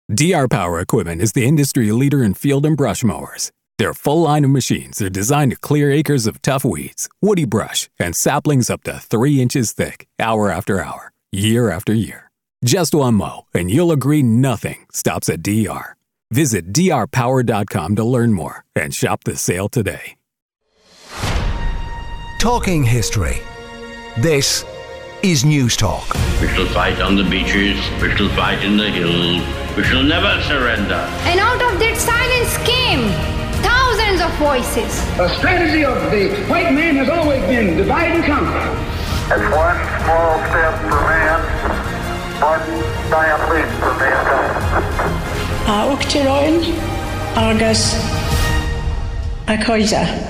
DR Power Equipment is the industry leader in field and brush mowers. Their full line of machines are designed to clear acres of tough weeds, woody brush, and saplings up to 3 inches thick, hour after hour, year after year. Just one mow, and you'll agree nothing stops at DR. Visit drpower.com to learn more and shop the sale today. Talking history. This is News Talk. We shall fight on the beaches, we shall fight in the hills, we shall never surrender. And out of that silence came thousands of voices. The strategy of the white man has always been divide and conquer. It's one small step for man, one giant leap for mankind. A Uachtaráin agus a Coisa.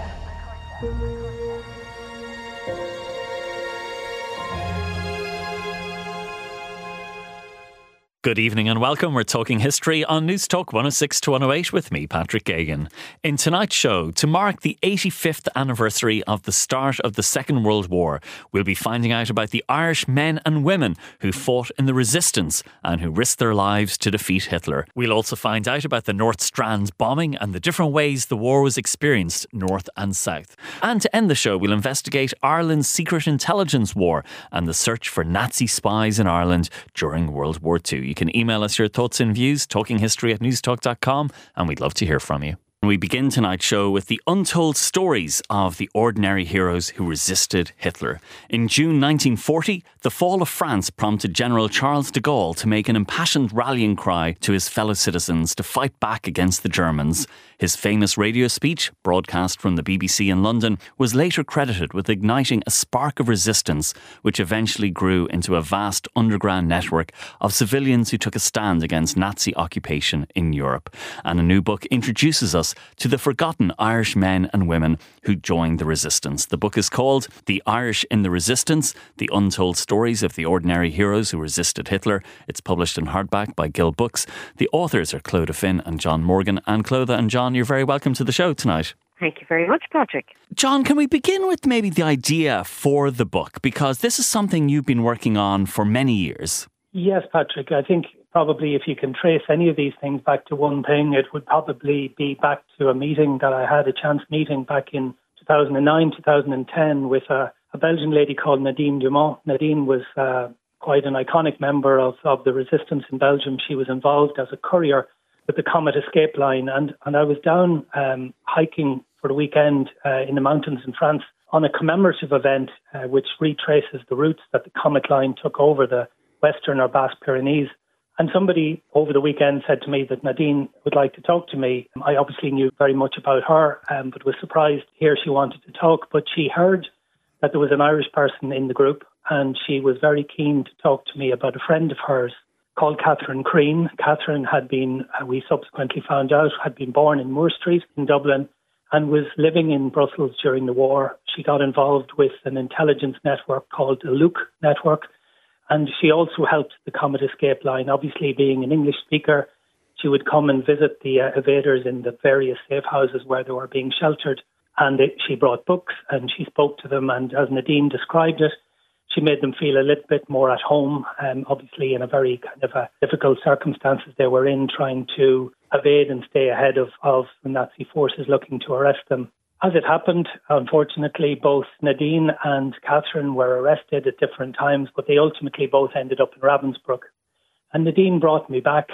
Good evening and welcome. We're talking history on News Talk 106 to 108 with me, Patrick Gagan. In tonight's show, to mark the 85th anniversary of the start of the Second World War, we'll be finding out about the Irish men and women who fought in the resistance and who risked their lives to defeat Hitler. We'll also find out about the North Strand bombing and the different ways the war was experienced north and south. And to end the show, we'll investigate Ireland's secret intelligence war and the search for Nazi spies in Ireland during World War II. You can email us your thoughts and views, talkinghistory@newstalk.com, and we'd love to hear from you. We begin tonight's show with the untold stories of the ordinary heroes who resisted Hitler. In June 1940, the fall of France prompted General Charles de Gaulle to make an impassioned rallying cry to his fellow citizens to fight back against the Germans. His famous radio speech, broadcast from the BBC in London, was later credited with igniting a spark of resistance, which eventually grew into a vast underground network of civilians who took a stand against Nazi occupation in Europe. And a new book introduces us to the forgotten Irish men and women who joined the resistance. The book is called The Irish in the Resistance, The Untold Stories of the Ordinary Heroes Who Resisted Hitler. It's published in hardback by Gill Books. The authors are Clodagh Finn and John Morgan. And Clodagh and John, you're very welcome to the show tonight. Thank you very much, Patrick. John, can we begin with maybe the idea for the book? Because this is something you've been working on for many years. Yes, Patrick. I think probably if you can trace any of these things back to one thing, it would probably be back to a meeting that I had, a chance meeting back in 2009, 2010 with a Belgian lady called Nadine Dumont. Nadine was quite an iconic member of the resistance in Belgium. She was involved as a courier with the Comet Escape Line. And I was down hiking for the weekend in the mountains in France on a commemorative event which retraces the routes that the Comet Line took over the Western or Basque Pyrenees. And somebody over the weekend said to me that Nadine would like to talk to me. I obviously knew very much about her, but was surprised to hear she wanted to talk. But she heard that there was an Irish person in the group, and she was very keen to talk to me about a friend of hers called Catherine Crean. Catherine had been, we subsequently found out, had been born in Moore Street in Dublin and was living in Brussels during the war. She got involved with an intelligence network called the Luke Network, and she also helped the Comet Escape Line. Obviously, being an English speaker, she would come and visit the evaders in the various safe houses where they were being sheltered. And she brought books and she spoke to them. And as Nadine described it, she made them feel a little bit more at home, obviously in a very kind of difficult circumstances they were in, trying to evade and stay ahead of the Nazi forces looking to arrest them. As it happened, unfortunately, both Nadine and Catherine were arrested at different times, but they ultimately both ended up in Ravensbrück. And Nadine brought me back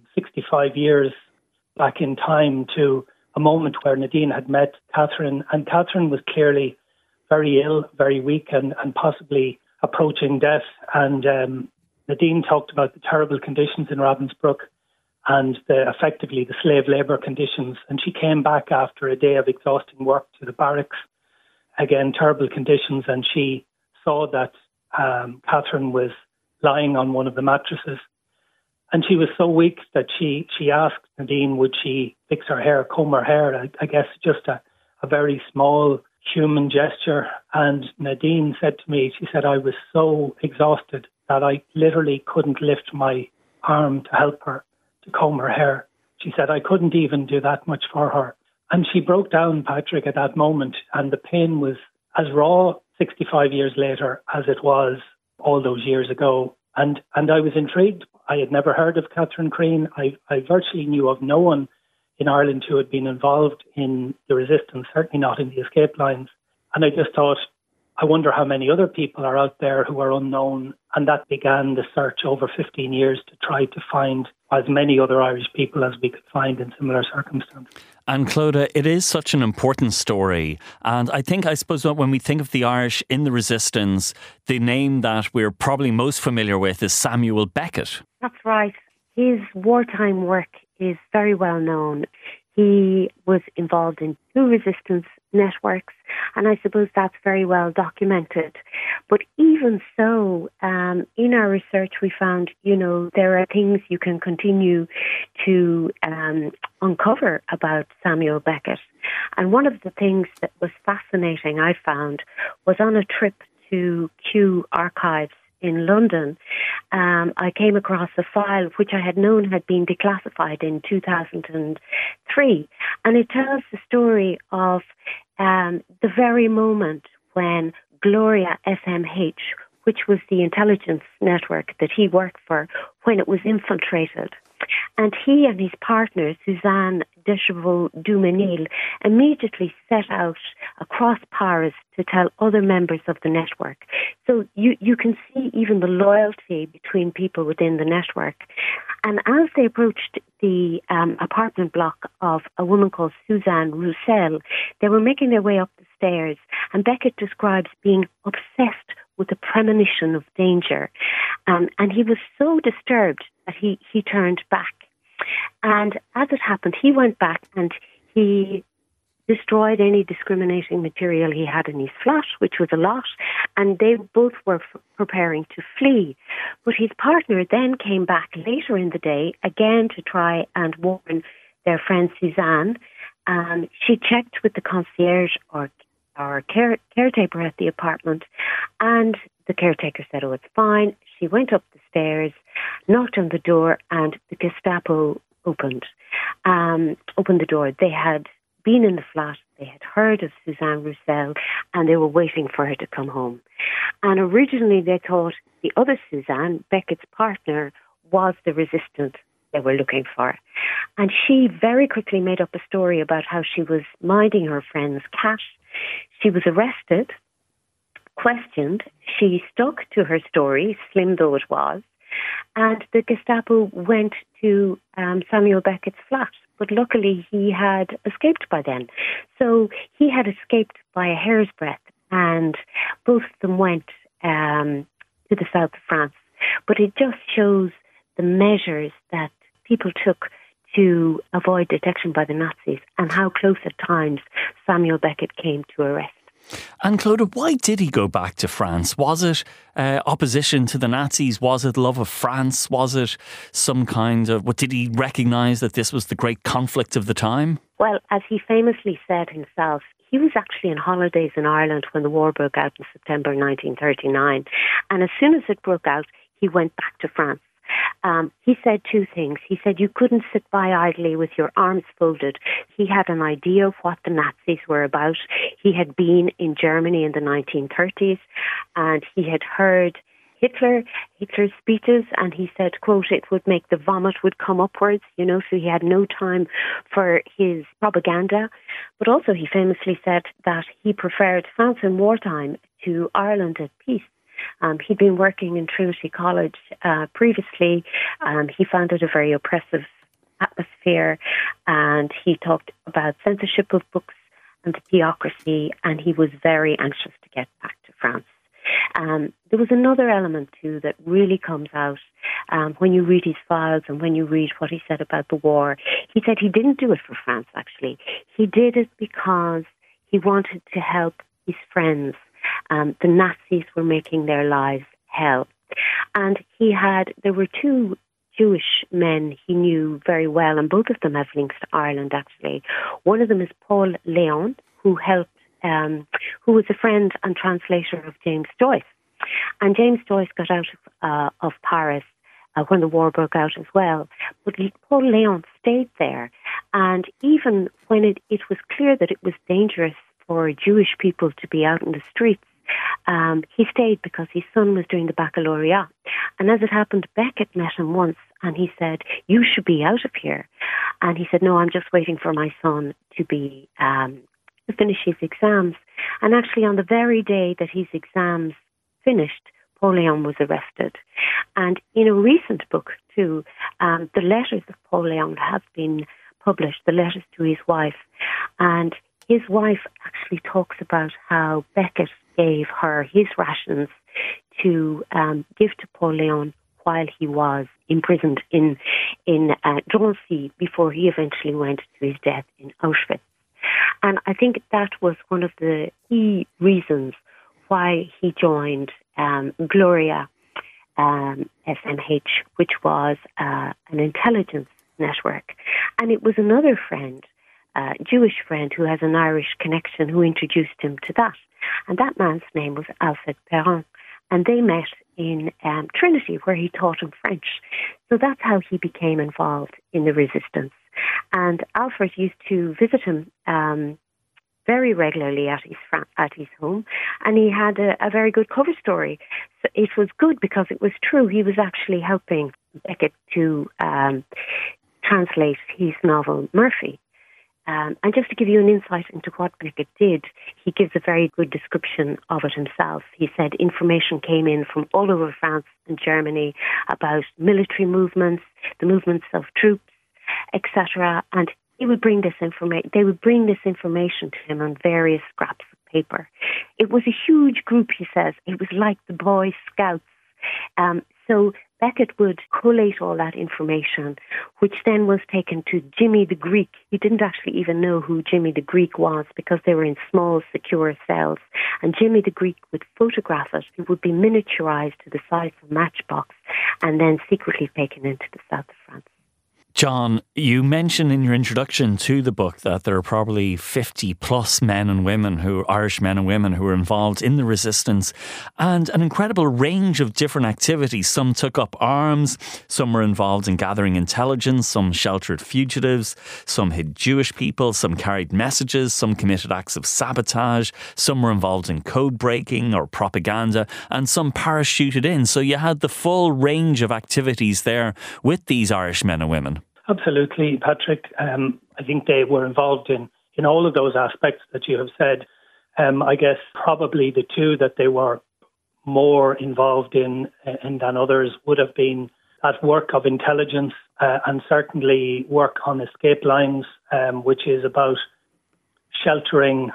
65 years back in time to a moment where Nadine had met Catherine, and Catherine was clearly very ill, very weak, and possibly approaching death. And Nadine talked about the terrible conditions in Ravensbrück and effectively the slave labour conditions. And she came back after a day of exhausting work to the barracks. Again, terrible conditions. And she saw that Catherine was lying on one of the mattresses. And she was so weak that she asked Nadine, would she fix her hair, comb her hair? I guess just a very small human gesture. And Nadine said to me, she said, I was so exhausted that I literally couldn't lift my arm to help her to comb her hair. She said, I couldn't even do that much for her. And she broke down, Patrick, at that moment. And the pain was as raw 65 years later as it was all those years ago. And I was intrigued I had never heard of Catherine Crean. I virtually knew of no one in Ireland who had been involved in the resistance, certainly not in the escape lines. And I just thought, I wonder how many other people are out there who are unknown. And that began the search over 15 years to try to find as many other Irish people as we could find in similar circumstances. And Clodagh, it is such an important story. And I suppose that when we think of the Irish in the resistance, the name that we're probably most familiar with is Samuel Beckett. That's right. His wartime work is very well known. He was involved in 2 resistance networks, and I suppose that's very well documented. But even so, in our research, we found, there are things you can continue to uncover about Samuel Beckett. And one of the things that was fascinating, I found, was on a trip to Kew Archives in London, I came across a file which I had known had been declassified in 2003. And it tells the story of the very moment when Gloria SMH, which was the intelligence network that he worked for, when it was infiltrated. And he and his partner, Suzanne Deschevaux-Duménil, immediately set out across Paris to tell other members of the network. So you can see even the loyalty between people within the network. And as they approached the apartment block of a woman called Suzanne Roussel, they were making their way up the stairs. And Beckett describes being obsessed with a premonition of danger. And he was so disturbed that he turned back. And as it happened, he went back and he destroyed any discriminating material he had in his flat, which was a lot, and they both were preparing to flee. But his partner then came back later in the day, again to try and warn their friend Suzanne. She checked with the concierge or caretaker at the apartment, and the caretaker said, "Oh, it's fine." She went up the stairs, knocked on the door, and the Gestapo opened the door. They had been in the flat, they had heard of Suzanne Roussel, and they were waiting for her to come home. And originally they thought the other Suzanne, Beckett's partner, was the resistant they were looking for. And she very quickly made up a story about how she was minding her friend's cat. She was arrested, questioned. She stuck to her story, slim though it was, and the Gestapo went to Samuel Beckett's flat. But luckily he had escaped by then. So he had escaped by a hair's breadth, and both of them went to the south of France. But it just shows the measures that people took to avoid detection by the Nazis and how close at times Samuel Beckett came to arrest. And Clodagh, why did he go back to France? Was it opposition to the Nazis? Was it love of France? Was it some kind of... did he recognise that this was the great conflict of the time? Well, as he famously said himself, he was actually on holidays in Ireland when the war broke out in September 1939. And as soon as it broke out, he went back to France. He said 2 things. He said you couldn't sit by idly with your arms folded. He had an idea of what the Nazis were about. He had been in Germany in the 1930s, and he had heard Hitler's speeches, and he said, quote, it would make the vomit would come upwards, so he had no time for his propaganda. But also he famously said that he preferred France in wartime to Ireland at peace. He'd been working in Trinity College previously. He found it a very oppressive atmosphere, and he talked about censorship of books and the theocracy, and he was very anxious to get back to France. There was another element too that really comes out when you read his files and when you read what he said about the war. He said he didn't do it for France, actually. He did it because he wanted to help his friends. The Nazis were making their lives hell. And there were 2 Jewish men he knew very well, and both of them have links to Ireland, actually. One of them is Paul Léon, who was a friend and translator of James Joyce. And James Joyce got out of Paris when the war broke out as well. But Paul Léon stayed there. And even when it was clear that it was dangerous for Jewish people to be out in the streets, he stayed because his son was doing the baccalaureate. And as it happened, Beckett met him once and he said, "You should be out of here." And he said, "No, I'm just waiting for my son to be to finish his exams." And actually on the very day that his exams finished, Paul Léon was arrested. And in a recent book too, the letters of Paul Léon have been published, the letters to his wife. And his wife actually talks about how Beckett gave her his rations to give to Paul Léon while he was imprisoned in Drancy before he eventually went to his death in Auschwitz. And I think that was one of the key reasons why he joined Gloria SMH, which was an intelligence network. And it was another friend, Jewish friend who has an Irish connection, who introduced him to that. And that man's name was Alfred Perrin. And they met in Trinity, where he taught him French. So that's how he became involved in the resistance. And Alfred used to visit him very regularly at his home, and he had a very good cover story. So it was good because it was true. He was actually helping Beckett to translate his novel Murphy. And just to give you an insight into what Beckett did, he gives a very good description of it himself. He said information came in from all over France and Germany about military movements, the movements of troops, etc. And he would bring this information. They would bring this information to him on various scraps of paper. It was a huge group, he says. It was like the Boy Scouts. So Beckett would collate all that information, which then was taken to Jimmy the Greek. He didn't actually even know who Jimmy the Greek was because they were in small, secure cells. And Jimmy the Greek would photograph it. It would be miniaturized to the size of a matchbox and then secretly taken into the south of France. John, you mentioned in your introduction to the book that there are probably 50 plus men and women Irish men and women who were involved in the resistance, and an incredible range of different activities. Some took up arms, some were involved in gathering intelligence, some sheltered fugitives, some hid Jewish people, some carried messages, some committed acts of sabotage, some were involved in code breaking or propaganda, and some parachuted in. So you had the full range of activities there with these Irish men and women. Absolutely, Patrick. I think they were involved in all of those aspects that you have said. I guess probably the two that they were more involved in than others would have been that work of intelligence and certainly work on escape lines, which is about sheltering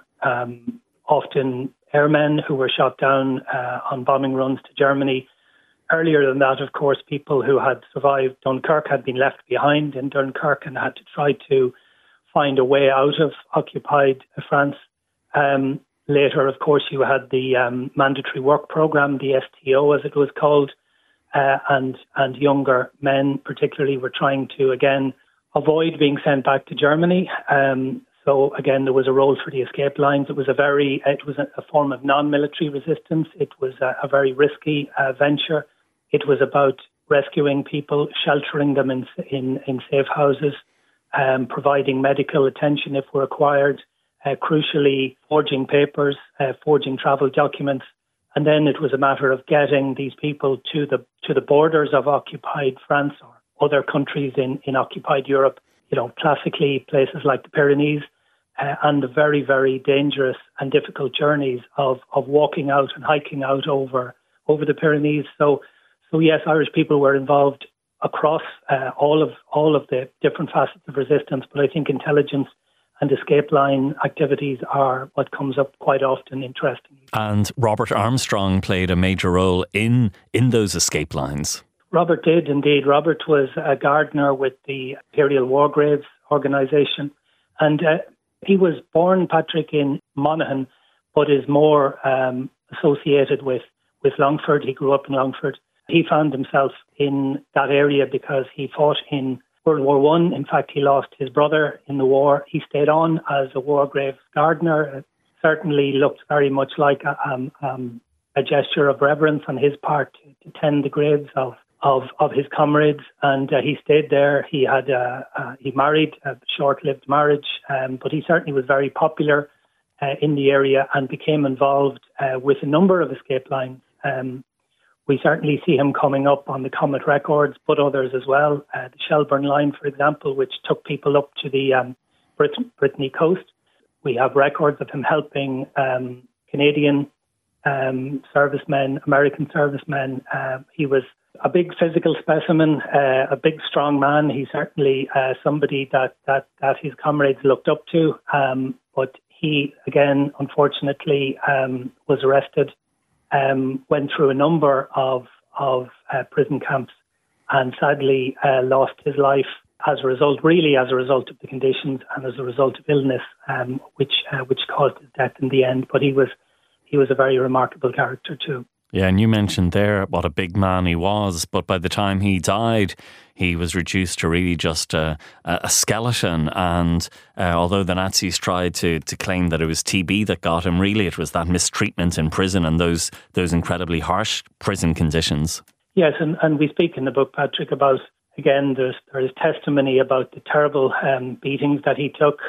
often airmen who were shot down on bombing runs to Germany. Earlier than that, of course, people who had survived Dunkirk had been left behind in Dunkirk and had to try to find a way out of occupied France. Later, of course, you had the mandatory work programme, the STO as it was called, and younger men particularly were trying to, again, avoid being sent back to Germany. So, again, there was a role for the escape lines. It was a form of non-military resistance. It was a very risky venture. It was about rescuing people, sheltering them in safe houses, providing medical attention if required, crucially forging papers, forging travel documents. And then it was a matter of getting these people to the borders of occupied France or other countries in occupied Europe, classically places like the Pyrenees, and the very, very dangerous and difficult journeys of walking out and hiking out over the Pyrenees. So yes, Irish people were involved across all of the different facets of resistance, but I think intelligence and escape line activities are what comes up quite often interestingly. And Robert Armstrong played a major role in those escape lines. Robert did indeed. Robert was a gardener with the Imperial War Graves organisation, and he was born, Patrick, in Monaghan, but is more associated with Longford. He grew up in Longford. He found himself in that area because he fought in World War I. In fact, he lost his brother in the war. He stayed on as a war graves gardener. It certainly looked very much like a gesture of reverence on his part to tend the graves of his comrades, and he stayed there. He married a short-lived marriage, but he certainly was very popular in the area and became involved with a number of escape lines. We certainly see him coming up on the Comet records, but others as well. The Shelburne line, for example, which took people up to the Brittany coast. We have records of him helping Canadian servicemen, American servicemen. He was a big physical specimen, a big strong man. He's certainly somebody that his comrades looked up to. But he, again, unfortunately, was arrested, went through a number of prison camps, and sadly lost his life as a result of the conditions and as a result of illness, which caused his death in the end. But he was a very remarkable character too. Yeah, and you mentioned there what a big man he was, but by the time he died, he was reduced to really just a skeleton. And although the Nazis tried to claim that it was TB that got him, really it was that mistreatment in prison and those incredibly harsh prison conditions. Yes, and we speak in the book, Patrick, about, again, there is testimony about the terrible beatings that he took,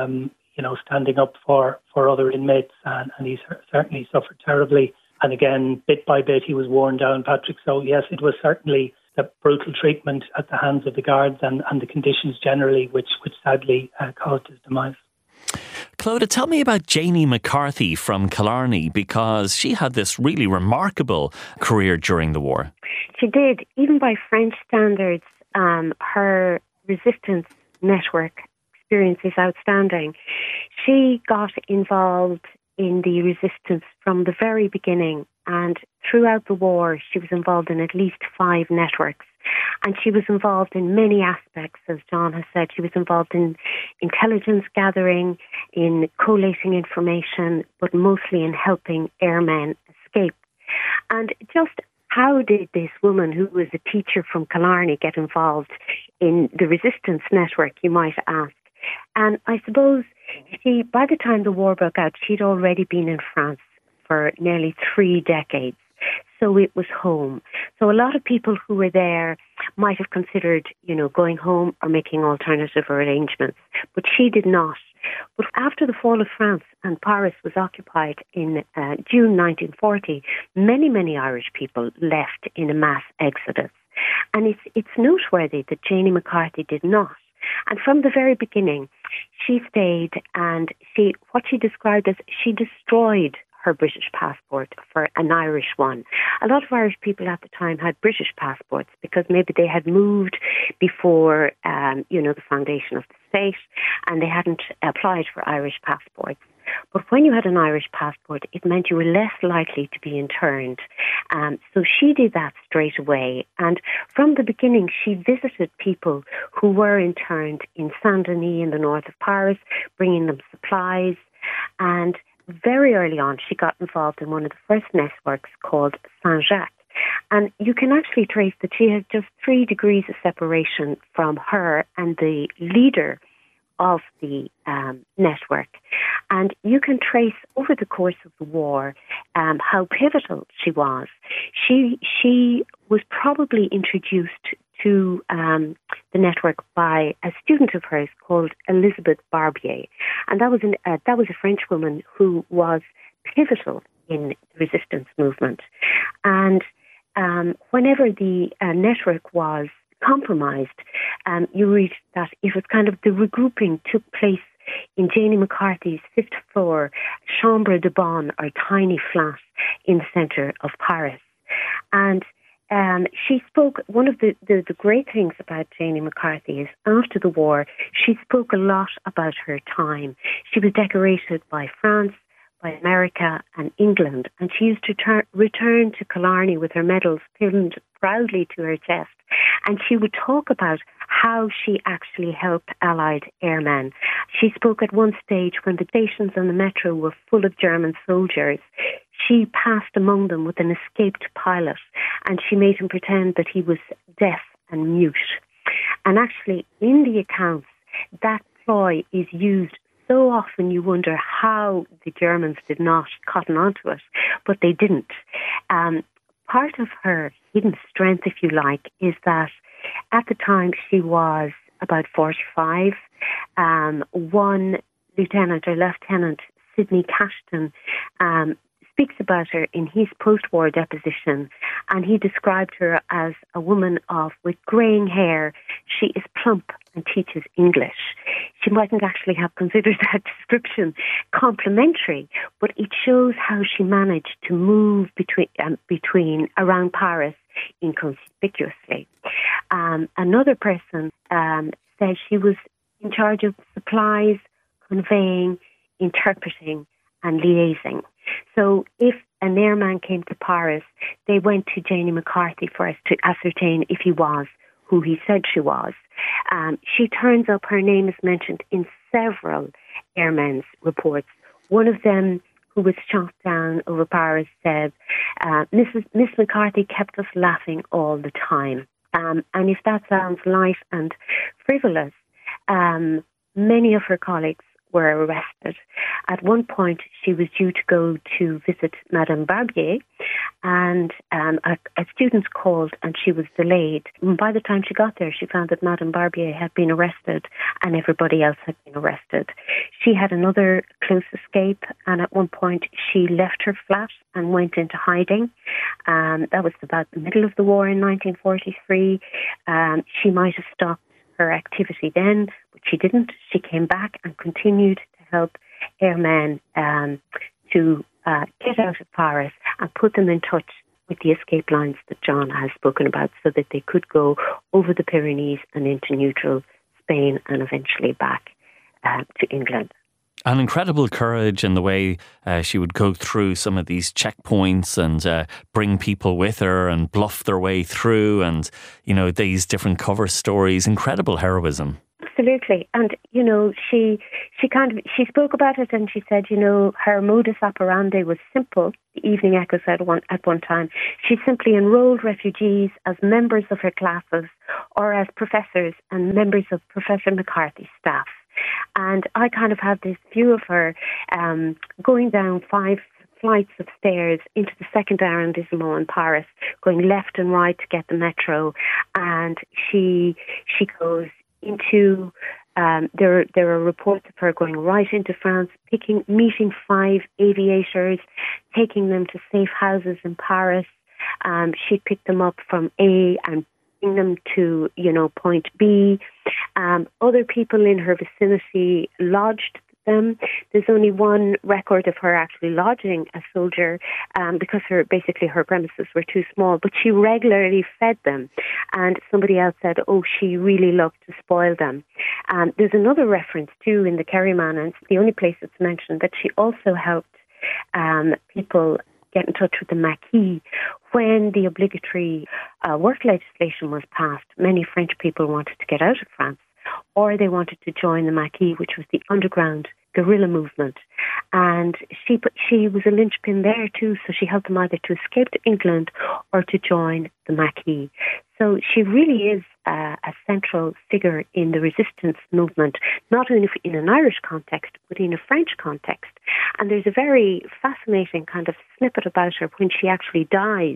standing up for other inmates, and he certainly suffered terribly. And again, bit by bit, he was worn down, Patrick. So yes, it was certainly the brutal treatment at the hands of the guards and the conditions generally, which sadly caused his demise. Clodagh, tell me about Janie McCarthy from Killarney, because she had this really remarkable career during the war. She did. Even by French standards, her resistance network experience is outstanding. She got involved in the resistance from the very beginning, and throughout the war she was involved in at least 5 networks, and she was involved in many aspects. As John has said, she was involved in intelligence gathering, in collating information, but mostly in helping airmen escape. And just how did this woman, who was a teacher from Killarney, get involved in the resistance network, you might ask? And I suppose by the time the war broke out, she'd already been in France for nearly 3 decades. So it was home. So a lot of people who were there might have considered, going home or making alternative arrangements. But she did not. But after the fall of France and Paris was occupied in June 1940, many, many Irish people left in a mass exodus. And it's noteworthy that Janie McCarthy did not. And from the very beginning, she stayed, and what she described as she destroyed her British passport for an Irish one. A lot of Irish people at the time had British passports because maybe they had moved before, the foundation of the state, and they hadn't applied for Irish passports. But when you had an Irish passport, it meant you were less likely to be interned. So she did that straight away. And from the beginning, she visited people who were interned in Saint-Denis in the north of Paris, bringing them supplies. And very early on, she got involved in one of the first networks called Saint-Jacques. And you can actually trace that she has just 3 degrees of separation from her and the leader of the network. And you can trace over the course of the war how pivotal she was. She was probably introduced to the network by a student of hers called Elizabeth Barbier. And that was a French woman who was pivotal in the resistance movement. And whenever the network was compromised, you read that it was kind of the regrouping took place in Janie McCarthy's 5th floor chambre de bonne, or tiny flat in the centre of Paris. And she spoke, one of the great things about Janie McCarthy is after the war, she spoke a lot about her time. She was decorated by France, by America and England, and she used to return to Killarney with her medals pinned proudly to her chest. And she would talk about how she actually helped Allied airmen. She spoke at one stage when the stations on the metro were full of German soldiers. She passed among them with an escaped pilot, and she made him pretend that he was deaf and mute. And actually, in the accounts, that ploy is used so often you wonder how the Germans did not cotton onto it, but they didn't. Part of her hidden strength, if you like, is that at the time she was about 45. One lieutenant or lieutenant Sidney Cashton, speaks about her in his post-war deposition, and he described her as a woman with greying hair. She is plump and teaches English. She mightn't actually have considered that description complimentary, but it shows how she managed to move around Paris inconspicuously. Another person said she was in charge of supplies, conveying, interpreting, and liaising. So if an airman came to Paris, they went to Janie McCarthy first to ascertain if he was who he said she was. She turns up, her name is mentioned in several airmen's reports. One of them, who was shot down over Paris, said, Miss McCarthy kept us laughing all the time. And if that sounds light and frivolous, many of her colleagues were arrested. At one point, she was due to go to visit Madame Barbier, and a student called and she was delayed. And by the time she got there, she found that Madame Barbier had been arrested and everybody else had been arrested. She had another close escape, and at one point she left her flat and went into hiding. That was about the middle of the war in 1943. She might have stopped her activity then, but she didn't. She came back and continued to help airmen to get out of Paris and put them in touch with the escape lines that John has spoken about, so that they could go over the Pyrenees and into neutral Spain and eventually back to England. An incredible courage in the way she would go through some of these checkpoints and bring people with her and bluff their way through, and, you know, these different cover stories. Incredible heroism. Absolutely. And, you know, she spoke about it, and she said, you know, her modus operandi was simple. The Evening Echo said at one time, she simply enrolled refugees as members of her classes or as professors and members of Professor McCarthy's staff. And I kind of have this view of her going down 5 flights of stairs into the second arrondissement in Paris, going left and right to get the metro. And she goes into, there are reports of her going right into France, meeting 5 aviators, taking them to safe houses in Paris. She'd pick them up from A and bring them to, you know, point B. Other people in her vicinity lodged them. There's only one record of her actually lodging a soldier because her premises were too small, but she regularly fed them. And somebody else said, oh, she really loved to spoil them. There's another reference too in the Kerryman, and it's the only place it's mentioned, that she also helped people get in touch with the Maquis. When the obligatory work legislation was passed, many French people wanted to get out of France, or they wanted to join the Maquis, which was the underground guerrilla movement. And she was a linchpin there too, so she helped them either to escape to England or to join the Maquis. So she really is a central figure in the resistance movement, not only in an Irish context, but in a French context. And there's a very fascinating kind of snippet about her when she actually dies.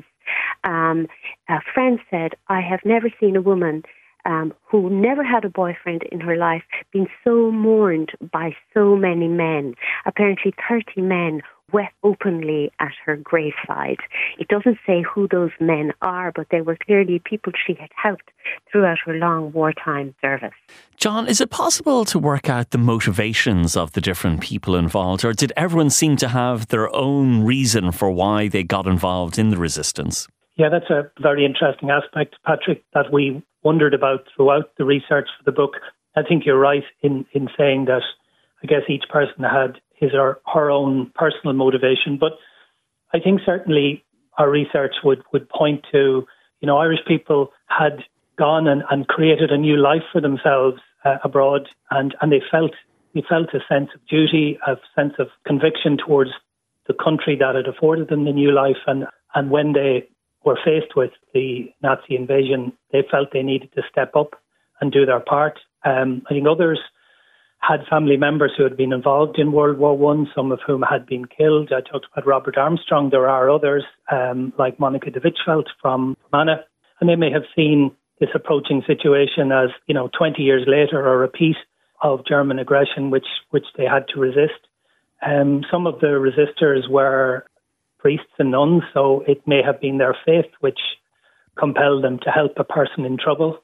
A friend said, I have never seen a woman who never had a boyfriend in her life been so mourned by so many men. Apparently 30 men wept openly at her graveside. It doesn't say who those men are, but they were clearly people she had helped throughout her long wartime service. John, is it possible to work out the motivations of the different people involved, or did everyone seem to have their own reason for why they got involved in the resistance? Yeah, that's a very interesting aspect, Patrick, that we wondered about throughout the research for the book. I think you're right in saying that I guess each person had his or her own personal motivation. But I think certainly our research would point to, you know, Irish people had gone and created a new life for themselves abroad, and they felt a sense of duty, a sense of conviction towards the country that had afforded them the new life. And when they were faced with the Nazi invasion, they felt they needed to step up and do their part. I think others had family members who had been involved in World War I, some of whom had been killed. I talked about Robert Armstrong. There are others, like Monica de Wichfeld from Anna, and they may have seen this approaching situation as, 20 years later, a repeat of German aggression, which they had to resist. Some of the resistors were priests and nuns, so it may have been their faith which compelled them to help a person in trouble.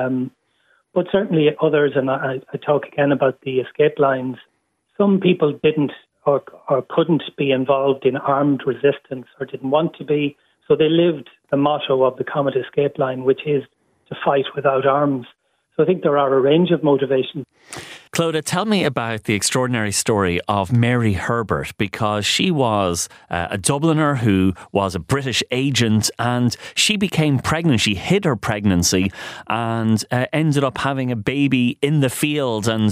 But certainly others, and I talk again about the escape lines, some people didn't or couldn't be involved in armed resistance or didn't want to be, so they lived the motto of the Comet Escape Line, which is to fight without arms. So I think there are a range of motivations. Clodagh, tell me about the extraordinary story of Mary Herbert, because she was a Dubliner who was a British agent, and she became pregnant. She hid her pregnancy and ended up having a baby in the field, and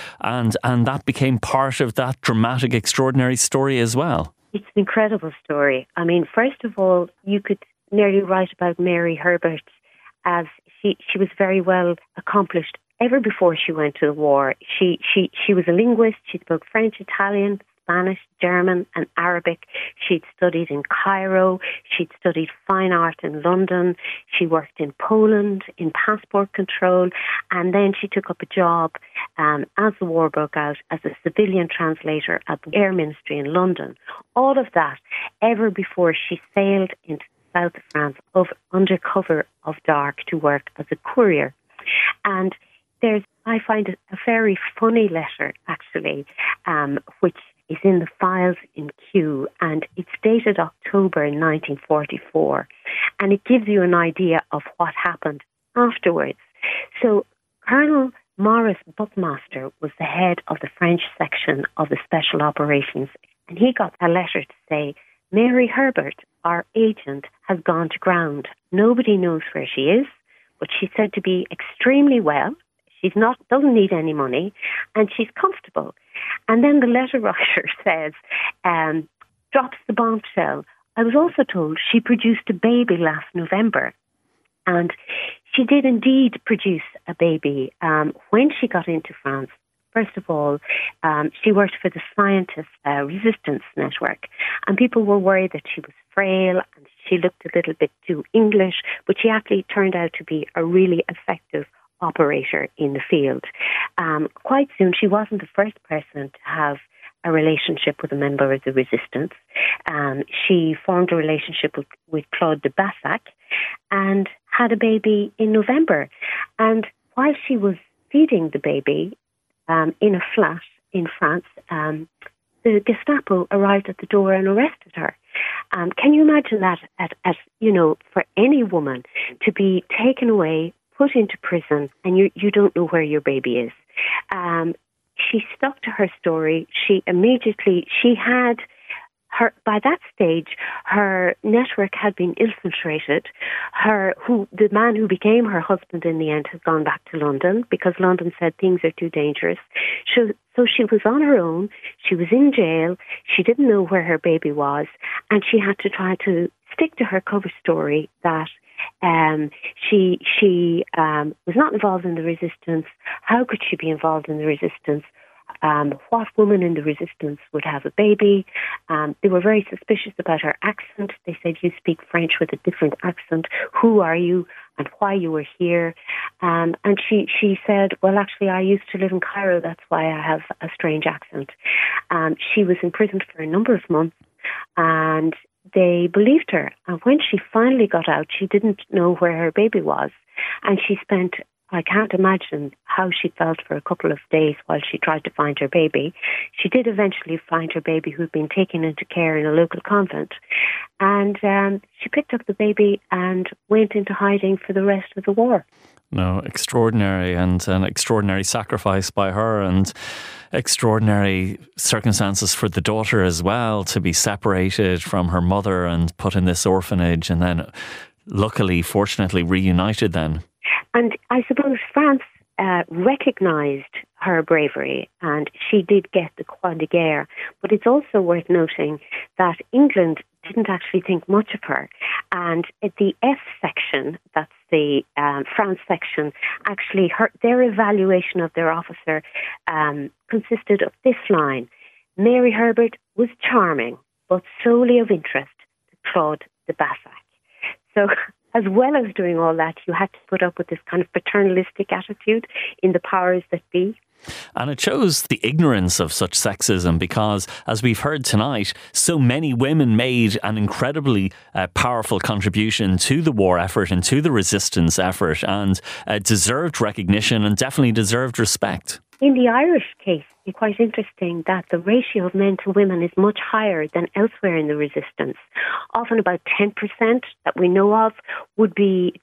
that became part of that dramatic, extraordinary story as well. It's an incredible story. I mean, first of all, you could nearly write about Mary Herbert as she was very well accomplished ever before she went to the war. She was a linguist. She spoke French, Italian, Spanish, German and Arabic. She'd studied in Cairo. She'd studied fine art in London. She worked in Poland in passport control. And then she took up a job as the war broke out as a civilian translator at the Air Ministry in London. All of that ever before she sailed into south of France under cover of dark to work as a courier. And I find it a very funny letter, actually, which is in the files in Kew, and it's dated October 1944. And it gives you an idea of what happened afterwards. So Colonel Maurice Buckmaster was the head of the French section of the Special Operations, and he got a letter to say, Mary Herbert, our agent, has gone to ground. Nobody knows where she is, but she's said to be extremely well. She's doesn't need any money, and she's comfortable. And then the letter writer says, drops the bombshell. I was also told she produced a baby last November. And she did indeed produce a baby when she got into France. First of all, she worked for the Scientist Resistance Network, and people were worried that she was frail and she looked a little bit too English, but she actually turned out to be a really effective operator in the field. Quite soon, she wasn't the first person to have a relationship with a member of the resistance. She formed a relationship with Claude de Bassac and had a baby in November. And while she was feeding the baby in a flat in France, the Gestapo arrived at the door and arrested her. Can you imagine that, for any woman to be taken away, put into prison, and you don't know where your baby is? She stuck to her story. She had her, by that stage, her network had been infiltrated. The man who became her husband in the end has gone back to London because London said things are too dangerous. So she was on her own. She was in jail. She didn't know where her baby was, and she had to try to stick to her cover story that she was not involved in the resistance. How could she be involved in the resistance? What woman in the resistance would have a baby? They were very suspicious about her accent. They said, you speak French with a different accent. Who are you and why you were here? And she said, well, actually, I used to live in Cairo. That's why I have a strange accent. She was imprisoned for a number of months, and they believed her. And when she finally got out, she didn't know where her baby was. And she spent, I can't imagine how she felt for a couple of days while she tried to find her baby. She did eventually find her baby, who'd been taken into care in a local convent. And she picked up the baby and went into hiding for the rest of the war. No, extraordinary, and an extraordinary sacrifice by her, and extraordinary circumstances for the daughter as well, to be separated from her mother and put in this orphanage, and then luckily, fortunately, reunited then. And I suppose France recognised her bravery, and she did get the Croix de Guerre. But it's also worth noting that England didn't actually think much of her. And at the F section, that's the France section, actually their evaluation of their officer consisted of this line: Mary Herbert was charming, but solely of interest to Claude de Bassac. So as well as doing all that, you had to put up with this kind of paternalistic attitude in the powers that be. And it shows the ignorance of such sexism because, as we've heard tonight, so many women made an incredibly powerful contribution to the war effort and to the resistance effort, and deserved recognition and definitely deserved respect. In the Irish case, it's quite interesting that the ratio of men to women is much higher than elsewhere in the resistance. Often about 10% that we know of would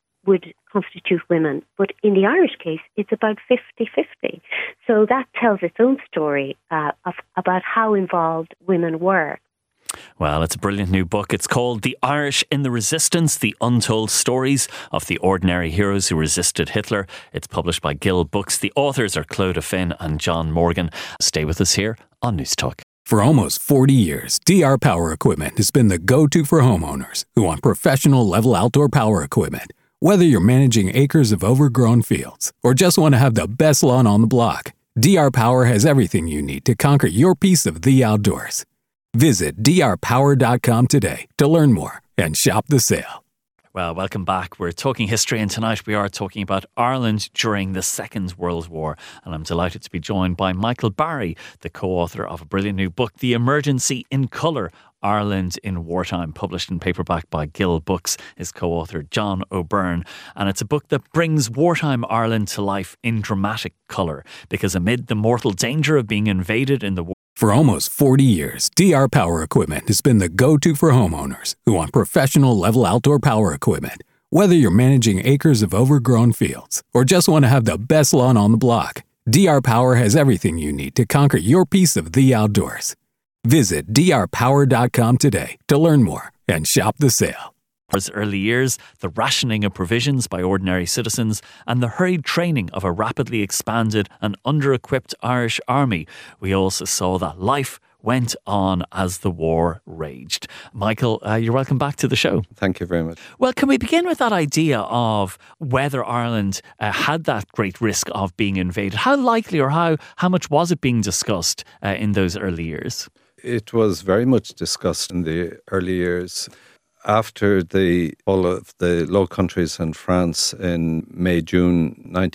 constitute women. But in the Irish case, it's about 50-50. So that tells its own story about how involved women were. Well, it's a brilliant new book. It's called The Irish in the Resistance, The Untold Stories of the Ordinary Heroes Who Resisted Hitler. It's published by Gill Books. The authors are Clodagh Finn and John Morgan. Stay with us here on News Talk. For almost 40 years, DR Power Equipment has been the go-to for homeowners who want professional level outdoor power equipment. Whether you're managing acres of overgrown fields or just want to have the best lawn on the block, DR Power has everything you need to conquer your piece of the outdoors. Visit drpower.com today to learn more and shop the sale. Well, welcome back. We're talking history, and tonight we are talking about Ireland during the Second World War. And I'm delighted to be joined by Michael Barry, the co-author of a brilliant new book, The Emergency in Colour, Ireland in Wartime, published in paperback by Gill Books. His co-author, John O'Byrne. And it's a book that brings wartime Ireland to life in dramatic colour, because amid the mortal danger of being invaded in the war, for almost 40 years, DR Power Equipment has been the go-to for homeowners who want professional level outdoor power equipment. Whether you're managing acres of overgrown fields or just want to have the best lawn on the block, DR Power has everything you need to conquer your piece of the outdoors. Visit drpower.com today to learn more and shop the sale. Early years, the rationing of provisions by ordinary citizens, and the hurried training of a rapidly expanded and under-equipped Irish army. We also saw that life went on as the war raged. Michael, you're welcome back to the show. Thank you very much. Well, can we begin with that idea of whether Ireland had that great risk of being invaded? How likely or how much was it being discussed in those early years? It was very much discussed in the early years. After the fall of the Low Countries and France in May, June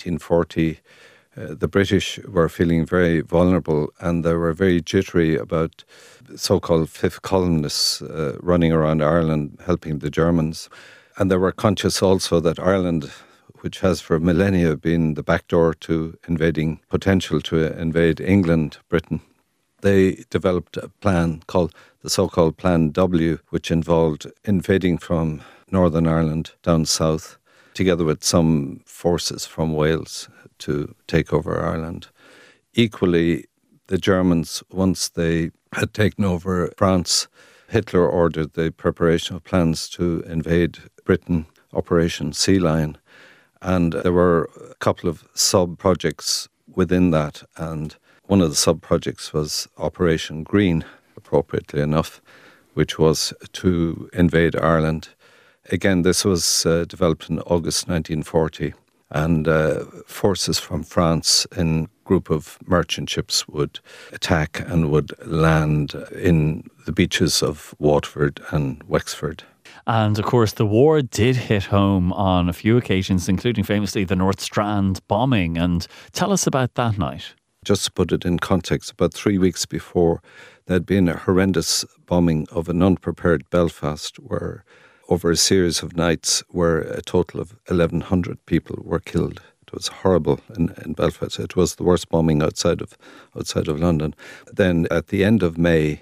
1940, the British were feeling very vulnerable, and they were very jittery about so-called fifth columnists running around Ireland helping the Germans. And they were conscious also that Ireland, which has for millennia been the backdoor to potential to invade England, Britain, they developed a plan called the so-called Plan W, which involved invading from Northern Ireland down south, together with some forces from Wales to take over Ireland. Equally, the Germans, once they had taken over France, Hitler ordered the preparation of plans to invade Britain, Operation Sea Lion, and there were a couple of sub-projects within that, and one of the sub-projects was Operation Green, appropriately enough, which was to invade Ireland. Again, this was developed in August 1940, and forces from France in a group of merchant ships would attack and would land in the beaches of Waterford and Wexford. And of course, the war did hit home on a few occasions, including famously the North Strand bombing. And tell us about that night. Just to put it in context, about 3 weeks before, there had been a horrendous bombing of an unprepared Belfast, where over a series of nights where a total of 1,100 people were killed. It was horrible in Belfast. It was the worst bombing outside of London. Then at the end of May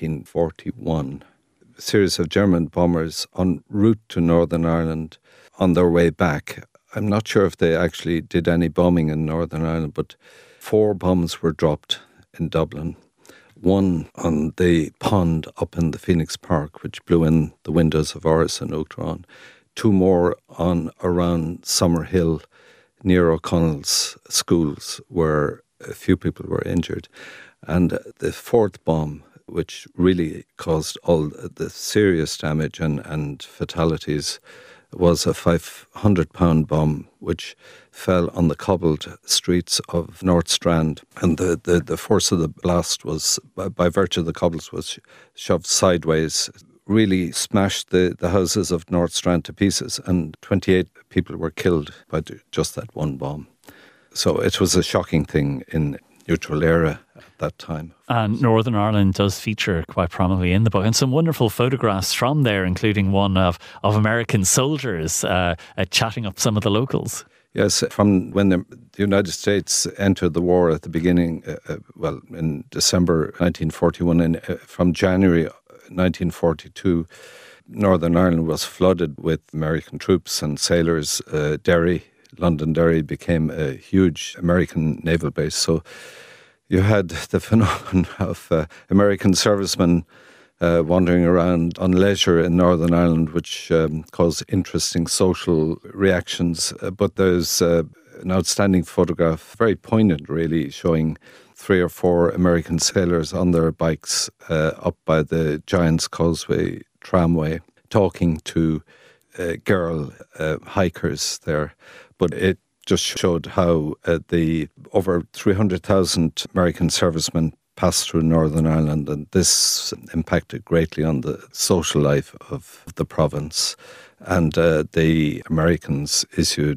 1941, a series of German bombers en route to Northern Ireland on their way back. I'm not sure if they actually did any bombing in Northern Ireland, but 4 bombs were dropped in Dublin. One on the pond up in the Phoenix Park, which blew in the windows of Oris and Uachtaráin. 2 more on around Summerhill, near O'Connell's schools, where a few people were injured. And the 4th bomb, which really caused all the serious damage and fatalities, was a 500-pound bomb which fell on the cobbled streets of North Strand, and the force of the blast was, by virtue of the cobbles, was shoved sideways, really smashed the houses of North Strand to pieces, and 28 people were killed by just that one bomb. So it was a shocking thing in neutral era at that time. And Northern Ireland does feature quite prominently in the book, and some wonderful photographs from there, including one of American soldiers chatting up some of the locals. Yes, from when the United States entered the war at the beginning, in December 1941, and from January 1942, Northern Ireland was flooded with American troops and sailors. London Derry became a huge American naval base. So you had the phenomenon of American servicemen wandering around on leisure in Northern Ireland, which caused interesting social reactions. But there's an outstanding photograph, very poignant really, showing 3 or 4 American sailors on their bikes up by the Giant's Causeway tramway, talking to girl hikers there. But it just showed how the over 300,000 American servicemen passed through Northern Ireland, and this impacted greatly on the social life of the province. And the Americans issued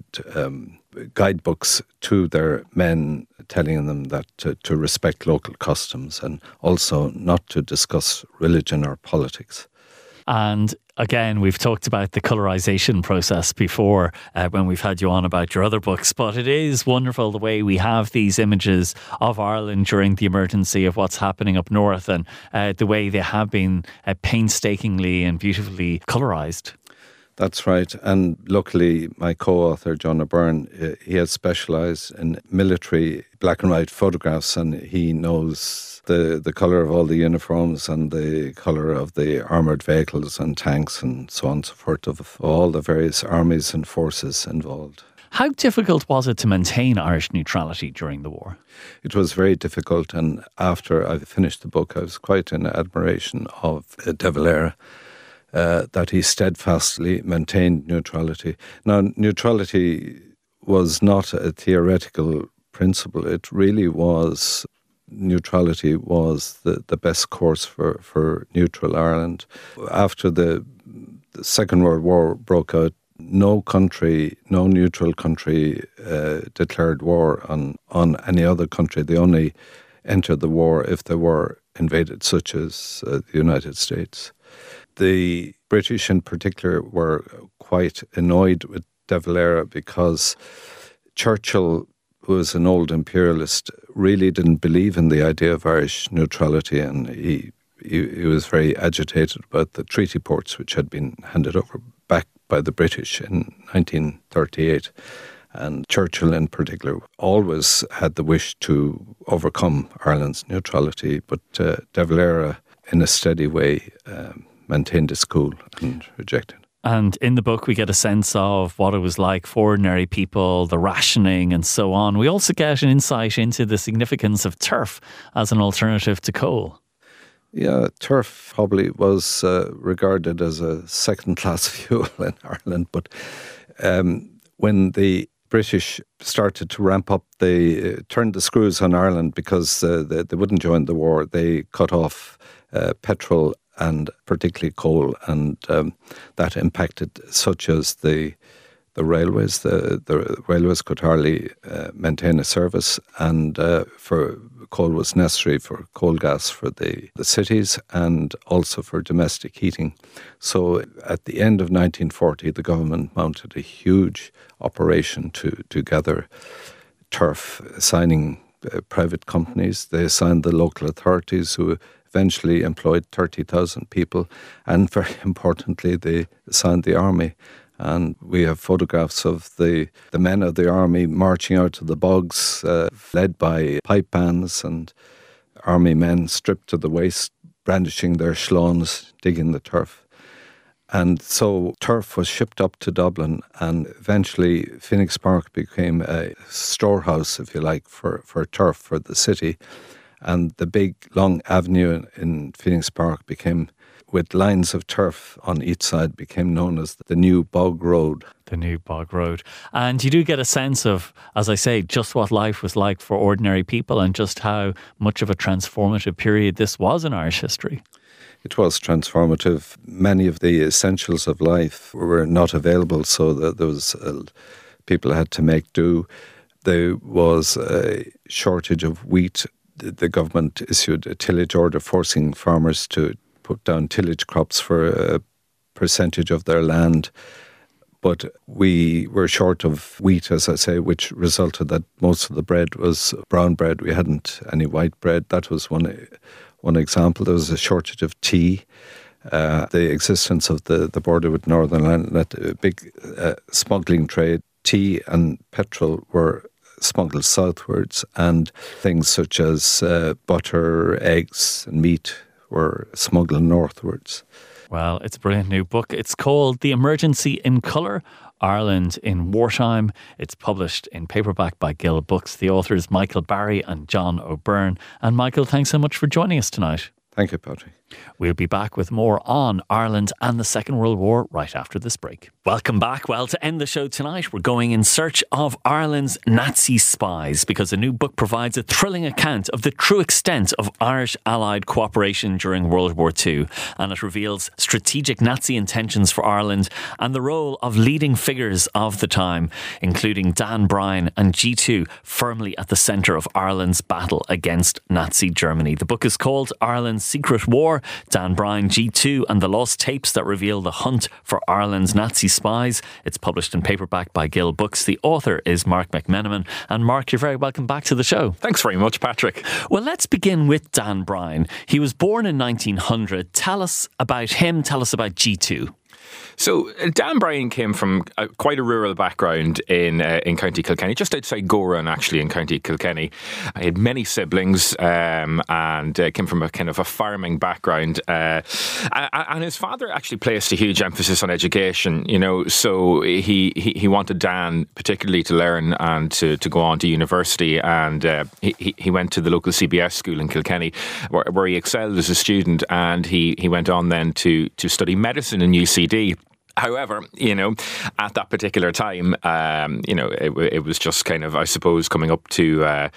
guidebooks to their men, telling them that to respect local customs and also not to discuss religion or politics. And again, we've talked about the colorization process before when we've had you on about your other books, but it is wonderful the way we have these images of Ireland during the emergency, of what's happening up north, and the way they have been painstakingly and beautifully colorized. That's right. And luckily, my co-author, John O'Byrne, he has specialised in military black and white photographs, and he knows the colour of all the uniforms and the colour of the armoured vehicles and tanks and so on and so forth, of all the various armies and forces involved. How difficult was it to maintain Irish neutrality during the war? It was very difficult, and after I finished the book, I was quite in admiration of De Valera, that he steadfastly maintained neutrality. Now, neutrality was not a theoretical principle. It really was, neutrality was the best course for neutral Ireland. After the Second World War broke out, no neutral country declared war on any other country. They only entered the war if they were invaded, such as the United States. The British in particular were quite annoyed with De Valera because Churchill, who was an old imperialist, really didn't believe in the idea of Irish neutrality, and he was very agitated about the treaty ports which had been handed over back by the British in 1938. And Churchill in particular always had the wish to overcome Ireland's neutrality, but De Valera, in a steady way, maintained his cool and rejected. And in the book, we get a sense of what it was like for ordinary people, the rationing and so on. We also get an insight into the significance of turf as an alternative to coal. Yeah, turf probably was regarded as a second-class fuel in Ireland. But when the British started to ramp up, they turned the screws on Ireland because they wouldn't join the war. They cut off petrol and particularly coal, and that impacted such as the railways. The railways could hardly maintain a service, and for coal was necessary for coal gas for the cities and also for domestic heating. So at the end of 1940, the government mounted a huge operation to gather turf, assigning private companies. They assigned the local authorities, who eventually employed 30,000 people, and very importantly, they assigned the army. And we have photographs of the men of the army marching out to the bogs, led by pipe bands, and army men stripped to the waist, brandishing their shlawns, digging the turf. And so turf was shipped up to Dublin, and eventually Phoenix Park became a storehouse, if you like, for turf for the city. And the big long avenue in Phoenix Park became, with lines of turf on each side, became known as the New Bog Road. The New Bog Road. And you do get a sense of, as I say, just what life was like for ordinary people and just how much of a transformative period this was in Irish history. It was transformative. Many of the essentials of life were not available, so that there was people had to make do. there was a shortage of wheat. The government issued a tillage order forcing farmers to put down tillage crops for a percentage of their land. But we were short of wheat, as I say, which resulted that most of the bread was brown bread. We hadn't any white bread. That was one example. There was a shortage of tea. The existence of the border with Northern Ireland led to a big smuggling trade. Tea and petrol were smuggled southwards, and things such as butter, eggs and meat were smuggled northwards. Well, it's a brilliant new book. It's called The Emergency in Colour, Ireland in Wartime. It's published in paperback by Gill Books. The authors Michael Barry and John O'Byrne. And Michael, thanks so much for joining us tonight. Thank you, Patrick. We'll be back with more on Ireland and the Second World War right after this break. Welcome back. Well, to end the show tonight, we're going in search of Ireland's Nazi spies, because a new book provides a thrilling account of the true extent of Irish Allied cooperation during World War II, and it reveals strategic Nazi intentions for Ireland and the role of leading figures of the time, including Dan Bryan and G2, firmly at the centre of Ireland's battle against Nazi Germany. The book is called Ireland's Secret War, Dan Bryan, G2 and the Lost Tapes that reveal the hunt for Ireland's Nazi spies. It's published in paperback by Gill Books. The author is Mark McMenamin. And Mark, you're very welcome back to the show. Thanks very much, Patrick. Well, let's begin with Dan Bryan. He was born in 1900. Tell us about him. Tell us about G2. So Dan Bryan came from quite a rural background in County Kilkenny, just outside Gowran, actually, in County Kilkenny. He had many siblings and came from a kind of a farming background. And his father actually placed a huge emphasis on education, you know, so he wanted Dan particularly to learn and to go on to university. And he went to the local CBS school in Kilkenny, where he excelled as a student, and he went on then to study medicine in UCD. However, you know, at that particular time, you know, it was just kind of, I suppose, coming up to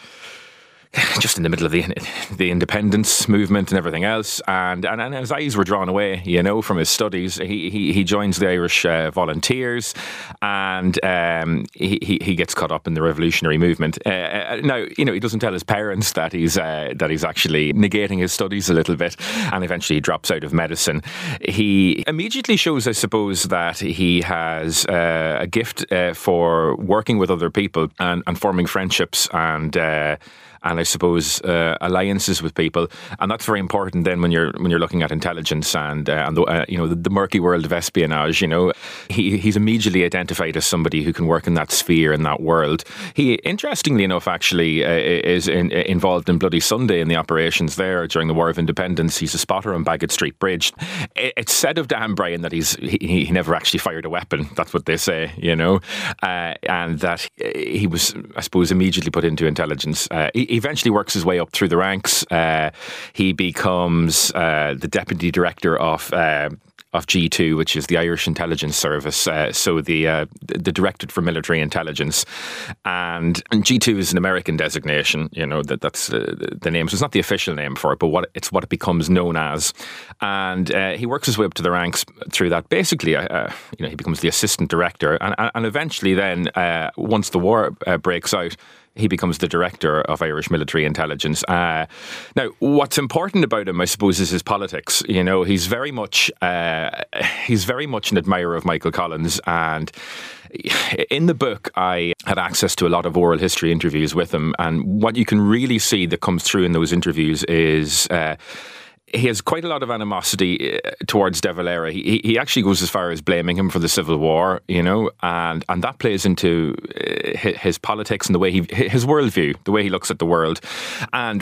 just in the middle of the independence movement and everything else, and his eyes were drawn away, you know, from his studies. He joins the Irish Volunteers, and he gets caught up in the revolutionary movement. Now, you know, he doesn't tell his parents that he's actually negating his studies a little bit, and eventually he drops out of medicine. He immediately shows, I suppose, that he has a gift for working with other people and forming friendships and I suppose alliances with people, and that's very important then when you're looking at intelligence and the, you know, the murky world of espionage. You know, he's immediately identified as somebody who can work in that sphere, in that world. He, interestingly enough, actually is involved in Bloody Sunday in the operations there during the War of Independence. He's a spotter on Baggot Street Bridge. It's said of Dan Bryan that he never actually fired a weapon. That's what they say, you know, and that he was, I suppose, immediately put into intelligence. He eventually works his way up through the ranks. He becomes the deputy director of G2, which is the Irish Intelligence Service, so the Directorate for Military Intelligence, and G2 is an American designation. You know, that's the name. So it's not the official name for it, but it's what it becomes known as. And he works his way up to the ranks through that. Basically, you know, he becomes the assistant director, and eventually, then once the war breaks out, he becomes the director of Irish military intelligence. Now, what's important about him, I suppose, is his politics. You know, he's very much an admirer of Michael Collins, and in the book, I had access to a lot of oral history interviews with him, and what you can really see that comes through in those interviews is he has quite a lot of animosity towards De Valera. He actually goes as far as blaming him for the Civil War, you know, and that plays into his politics and the way his worldview, the way he looks at the world. And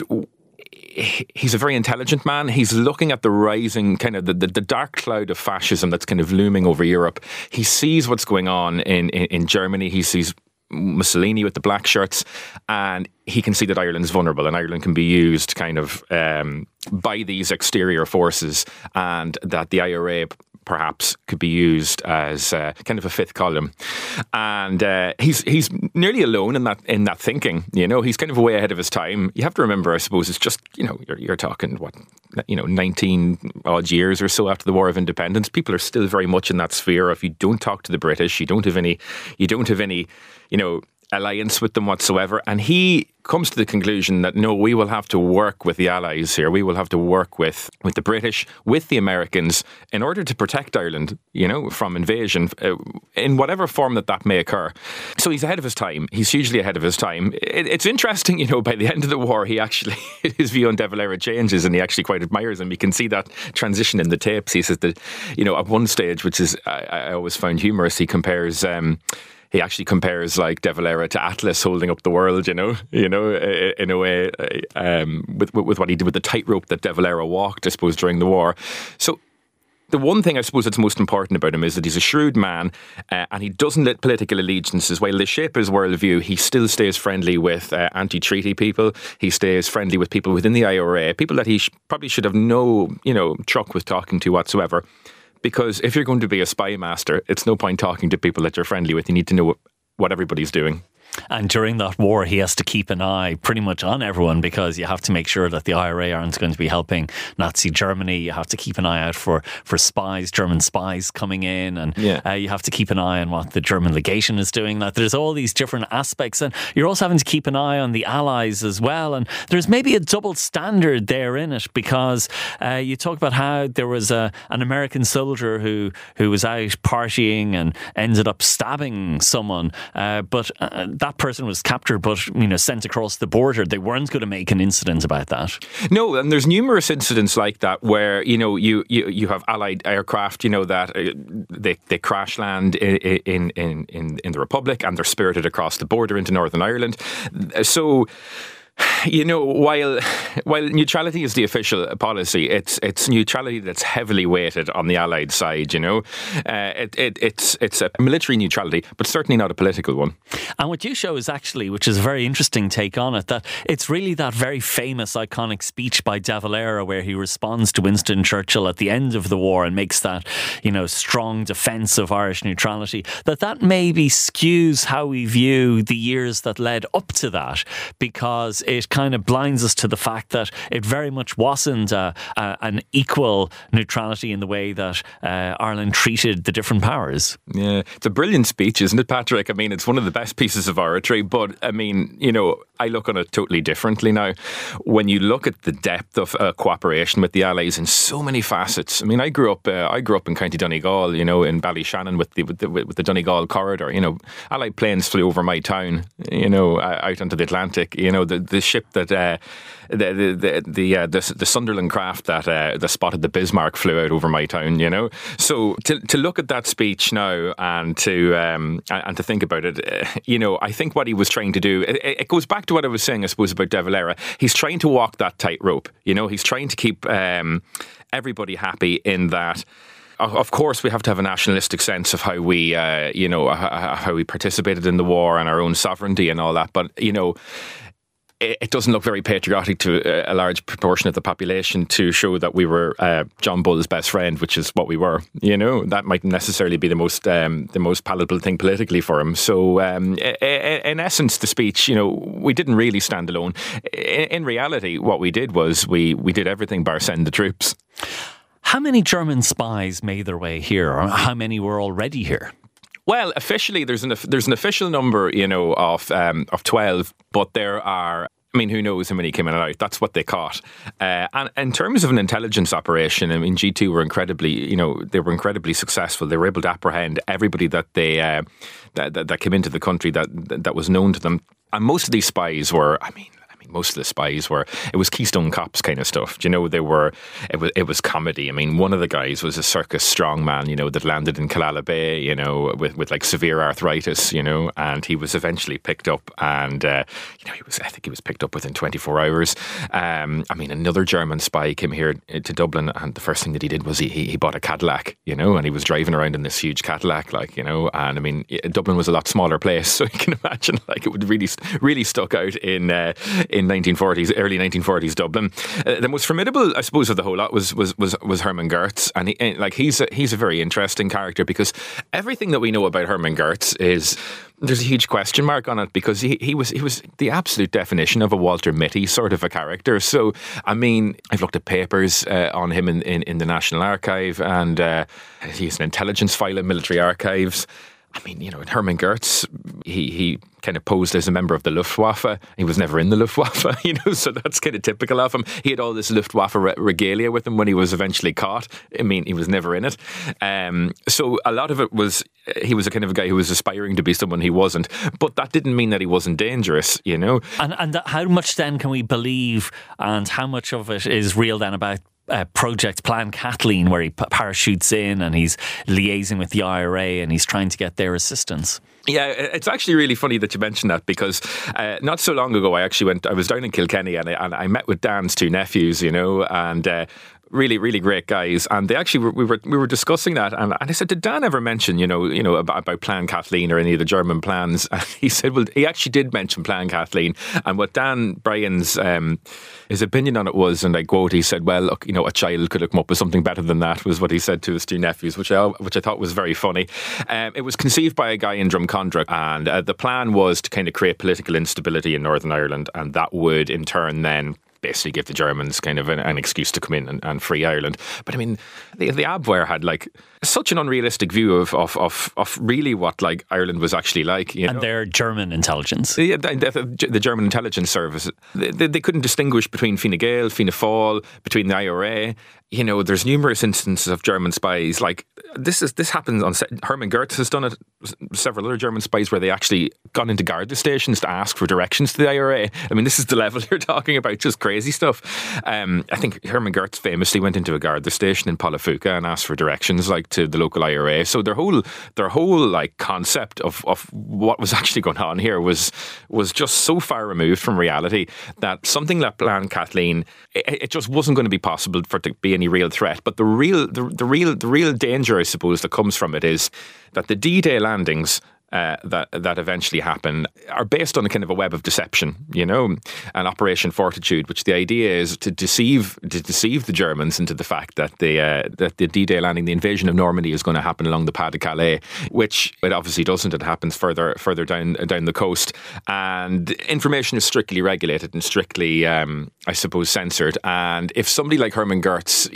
he's a very intelligent man. He's looking at the rising kind of the dark cloud of fascism that's kind of looming over Europe. He sees what's going on in Germany. He sees Mussolini with the black shirts, and he can see that Ireland's vulnerable and Ireland can be used kind of by these exterior forces, and that the IRA perhaps could be used as kind of a fifth column. And he's nearly alone in that thinking. You know, he's kind of way ahead of his time. You have to remember, I suppose, it's just, you know, you're talking 19 odd years or so after the War of Independence. People are still very much in that sphere of, you don't talk to the British, you don't have any, you know, alliance with them whatsoever. And he comes to the conclusion that, no, we will have to work with the Allies here. We will have to work with the British, with the Americans, in order to protect Ireland, from invasion, in whatever form that may occur. So he's ahead of his time. He's hugely ahead of his time. It's interesting, by the end of the war, he actually, his view on De Valera changes, and he actually quite admires him. You can see that transition in the tapes. He says that, at one stage, which is, I always found humorous, he actually compares like De Valera to Atlas holding up the world, in a way, with what he did with the tightrope that De Valera walked, I suppose, during the war. So the one thing I suppose that's most important about him is that he's a shrewd man, and he doesn't let political allegiances, while they shape his worldview, he still stays friendly with anti-treaty people. He stays friendly with people within the IRA, people that he probably should have no, truck with talking to whatsoever. Because if you're going to be a spy master, it's no point talking to people that you're friendly with. You need to know what everybody's doing. And during that war, he has to keep an eye pretty much on everyone, because you have to make sure that the IRA aren't going to be helping Nazi Germany. You have to keep an eye out for spies, German spies coming in, and you have to keep an eye on what the German legation is doing. That there's all these different aspects, and you're also having to keep an eye on the Allies as well. And there's maybe a double standard there in it, because you talk about how there was an American soldier who was out partying and ended up stabbing someone, but that person was captured but sent across the border. They weren't going to make an incident about that. No, and there's numerous incidents like that where you have Allied aircraft that they crash land in the Republic, and they're spirited across the border into Northern Ireland. So while neutrality is the official policy, it's neutrality that's heavily weighted on the Allied side. It's a military neutrality, but certainly not a political one. And what you show is actually, which is a very interesting take on it, that it's really that very famous, iconic speech by De Valera where he responds to Winston Churchill at the end of the war and makes that strong defence of Irish neutrality. That maybe skews how we view the years that led up to that, because it kind of blinds us to the fact that it very much wasn't an equal neutrality in the way that Ireland treated the different powers. Yeah, it's a brilliant speech, isn't it, Patrick? I mean, it's one of the best pieces of oratory, but I mean, I look on it totally differently now. When you look at the depth of cooperation with the Allies in so many facets. I mean, I grew up in County Donegal, in Ballyshannon with the Donegal corridor. Allied planes flew over my town, out onto the Atlantic. The ship that the Sunderland craft that spotted the Bismarck flew out over my town. So to look at that speech now and to think about it, I think what he was trying to do, it goes back to what I was saying, I suppose, about De Valera. He's trying to walk that tightrope. He's trying to keep everybody happy in that. Of course, we have to have a nationalistic sense of how we, how we participated in the war and our own sovereignty and all that. But it doesn't look very patriotic to a large proportion of the population to show that we were John Bull's best friend, which is what we were. That mightn't necessarily be the most palatable thing politically for him. So, in essence, the speech, we didn't really stand alone. In reality, what we did was we did everything bar send the troops. How many German spies made their way here, or how many were already here? Well, officially, there's an official number, of 12, but there are. I mean, who knows how many came in and out? That's what they caught. And in terms of an intelligence operation, I mean, G2 were incredibly successful. They were able to apprehend everybody that they that came into the country that was known to them. And most of these spies were, most of the spies were, it was Keystone Cops kind of stuff. It was comedy. I mean, one of the guys was a circus strongman, that landed in Killala Bay, with like severe arthritis, and he was eventually picked up, and I think he was picked up within 24 hours. Another German spy came here to Dublin, and the first thing that he did was he bought a Cadillac, and he was driving around in this huge Cadillac, and I mean, Dublin was a lot smaller place, so you can imagine, like, it would really stuck out in 1940s, early 1940s Dublin. The most formidable, I suppose, of the whole lot was Hermann Goertz, and he's a very interesting character, because everything that we know about Hermann Goertz is, there's a huge question mark on it, because he was the absolute definition of a Walter Mitty sort of a character. So, I mean, I've looked at papers on him in the National Archive, and he's an intelligence file in military archives. I mean, Hermann Goertz, he kind of posed as a member of the Luftwaffe. He was never in the Luftwaffe, so that's kind of typical of him. He had all this Luftwaffe regalia with him when he was eventually caught. I mean, he was never in it. So a lot of it was, he was a kind of a guy who was aspiring to be someone he wasn't, but that didn't mean that he wasn't dangerous, And how much then can we believe, and how much of it is real then about Project Plan Kathleen, where he parachutes in and he's liaising with the IRA and he's trying to get their assistance? Yeah, it's actually really funny that you mentioned that, because not so long ago I was down in Kilkenny and I met with Dan's two nephews, and really, really great guys. And they actually we were discussing that, and I said, did Dan ever mention about Plan Kathleen or any of the German plans? And he said, well, he actually did mention Plan Kathleen, and what Dan Bryan's his opinion on it was, and I quote, he said, well, look, a child could have come up with something better than that, was what he said to his two nephews, which I thought was very funny. It was conceived by a guy in Drumcondra, and the plan was to kind of create political instability in Northern Ireland, and that would in turn then basically give the Germans kind of an excuse to come in and free Ireland. But I mean, the Abwehr had such an unrealistic view of really what Ireland was actually like. And their German intelligence. The German intelligence service. They couldn't distinguish between Fine Gael, Fianna Fáil, between the IRA. There's numerous instances of German spies. This happens on Hermann Goetz has done it. Several other German spies where they actually gone into Garda stations to ask for directions to the IRA. I mean, this is the level you're talking about, just crazy stuff. I think Hermann Goetz famously went into a Garda station in Polafuca and asked for directions to the local IRA. So their whole concept of what was actually going on here was just so far removed from reality that something like Plan Kathleen, it just wasn't going to be possible for it to be any real threat. But the real danger, I suppose, that comes from it is that the D-Day landings that eventually happen are based on a kind of a web of deception, an Operation Fortitude, which the idea is to deceive the Germans into the fact that the D-Day landing, the invasion of Normandy, is going to happen along the Pas de Calais, which it obviously doesn't. It happens further down the coast, and information is strictly regulated and strictly, I suppose, censored. And if somebody like Hermann Goetz,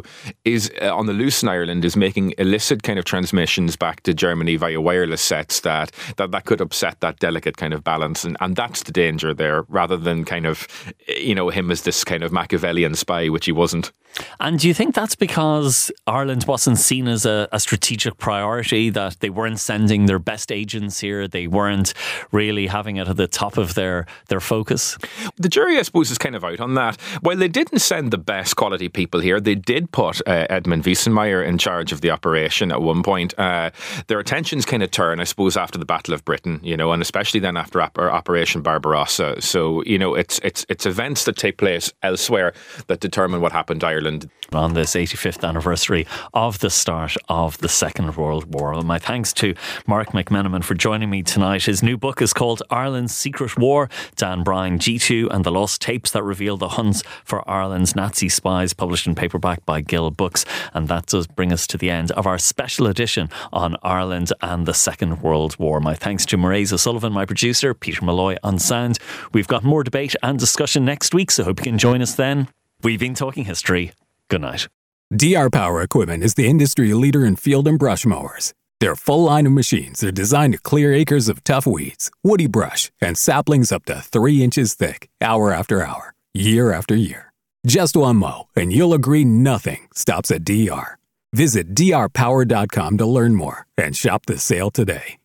is on the loose in Ireland, is making illicit kind of transmissions back to Germany via wireless sets, that could upset that delicate kind of balance, and that's the danger there, rather than kind of him as this kind of Machiavellian spy, which he wasn't. And do you think that's because Ireland wasn't seen as a strategic priority, that they weren't sending their best agents here, they weren't really having it at the top of their focus? The jury, I suppose, is kind of out on that. While they didn't send the best quality people here, they did put Edmund Wiesenmeyer in charge of the operation at one point. Their attentions kind of turn, I suppose, after the Battle of Britain, and especially then after Operation Barbarossa. So, it's events that take place elsewhere that determine what happened to Ireland. On this 85th anniversary of the start of the Second World War. And my thanks to Mark McMenamin for joining me tonight. His new book is called Ireland's Secret War, Dan Bryan, G2 and the Lost Tapes that Reveal the Hunts for Ireland's Nazi Spies, published in paperback by Gill Books. And that does bring us to the end of our special edition on Ireland and the Second World War. My thanks to Mairead O'Sullivan, my producer, Peter Malloy on sound. We've got more debate and discussion next week, so hope you can join us then. We've been talking history. Good night. DR Power Equipment is the industry leader in field and brush mowers. Their full line of machines are designed to clear acres of tough weeds, woody brush, and saplings up to 3 inches thick, hour after hour, year after year. Just one mow, and you'll agree nothing stops at DR. Visit drpower.com to learn more and shop the sale today.